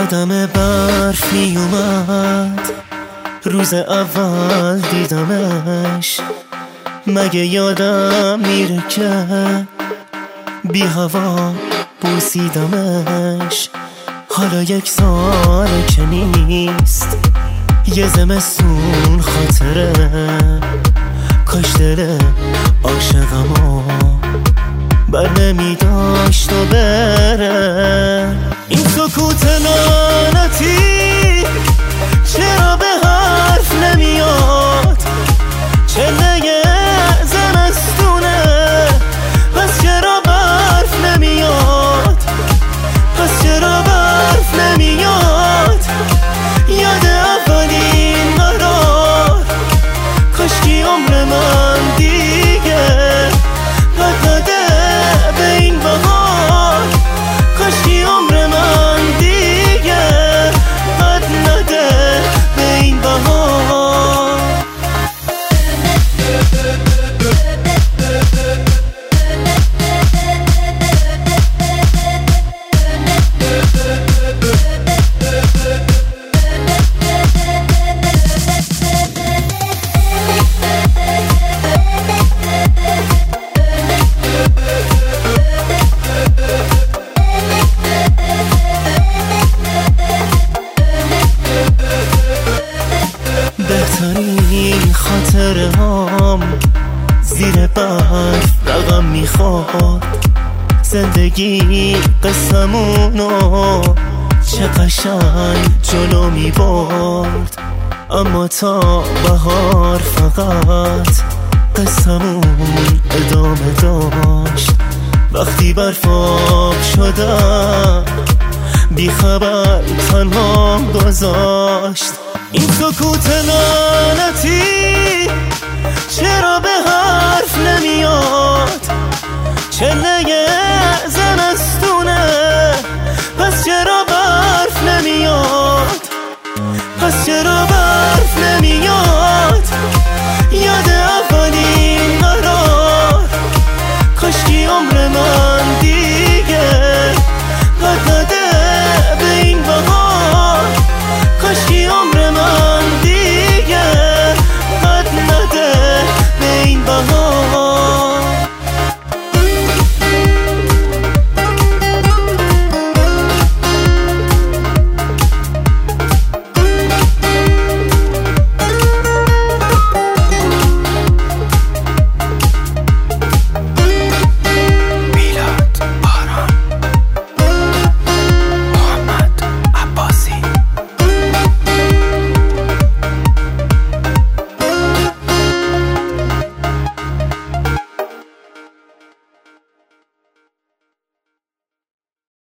یادم برفی اومد روز اول دیدمش، مگه یادم میره که بی هوا بوسیدمش. حالا 1 سال که نیست، یه زمستون خاطره، کاش دل عاشقمو بر نمیداشت و بره. این سکوت لعنتی چرا به حرف نمیاد؟ چله زمستونه پس چرا برف نمیاد؟ پس چرا برف نمیاد؟ یاد اولین قرار، کاشکی عمر من دیگه قد نده به این بهار، کاشکی عمر من دیگه قد نده به این بهار. بهترین خاطره هم زیر برف رقم میخورد، زندگی قسمونو چه قشنگ جلو میبرد. اما تا بهار فقط قسمون ادامه داشت. وقتی برفاب شدم بی خبر تنها گذاشت. این سکوت لعنتی چرا به حرف نمیاد؟ چله زمستون